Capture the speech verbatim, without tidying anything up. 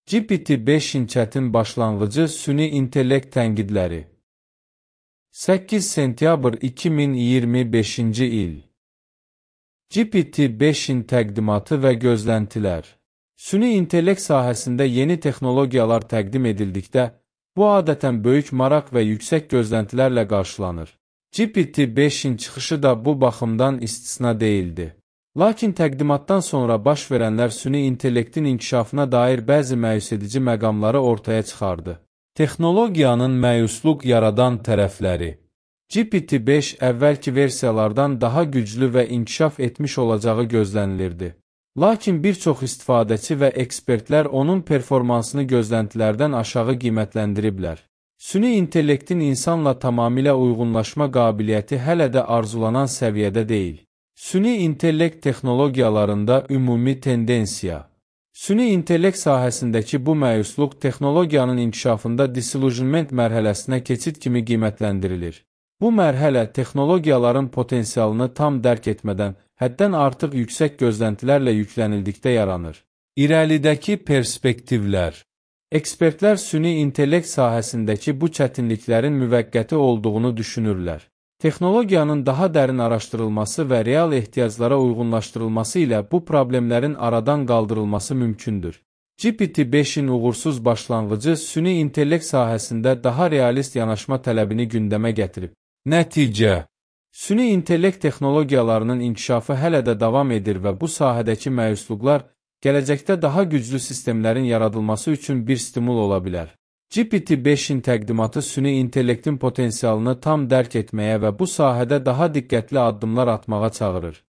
G P T beşin çətin başlanğıcı süni intellekt tənqidləri. səkkiz sentyabr iki min iyirmi beşinci il. G P T beşin təqdimatı və gözləntilər. Süni intellekt sahəsində yeni texnologiyalar təqdim edildikdə, bu adətən böyük maraq və yüksək gözləntilərlə qarşılanır. G P T beşin çıxışı da bu baxımdan istisna deyildi. Lakin təqdimatdan sonra baş verənlər süni intellektin inkişafına dair bəzi məyusedici məqamları ortaya çıxardı. Texnologiyanın məyusluq yaradan tərəfləri. G P T beş əvvəlki versiyalardan daha güclü və inkişaf etmiş olacağı gözlənilirdi. Lakin bir çox istifadəçi və ekspertlər onun performansını gözləntilərdən aşağı qiymətləndiriblər. Süni intellektin insanla tamamilə uyğunlaşma qabiliyyəti hələ də arzulanan səviyyədə deyil. Süni intellekt texnologiyalarında ümumi tendensiya. Süni intellekt sahəsindəki bu məyusluq texnologiyanın inkişafında disillusionment mərhələsinə keçid kimi qiymətləndirilir. Bu mərhələ texnologiyaların potensialını tam dərk etmədən, həddən artıq yüksək gözləntilərlə yüklənildikdə yaranır. İrəlidəki perspektivlər. Ekspertlər süni intellekt sahəsindəki bu çətinliklərin müvəqqəti olduğunu düşünürlər. Texnologiyanın daha dərin araşdırılması və real ehtiyaclara uyğunlaşdırılması ilə bu problemlərin aradan qaldırılması mümkündür. G P T beşin uğursuz başlanğıcı süni intellekt sahəsində daha realist yanaşma tələbini gündəmə gətirib. Nəticə. Süni intellekt texnologiyalarının inkişafı hələ də davam edir və bu sahədəki məyusluqlar gələcəkdə daha güclü sistemlərin yaradılması üçün bir stimul ola bilər. G P T beşin təqdimatı süni intellektin potensialını tam dərk etməyə və bu sahədə daha diqqətli addımlar atmağa çağırır.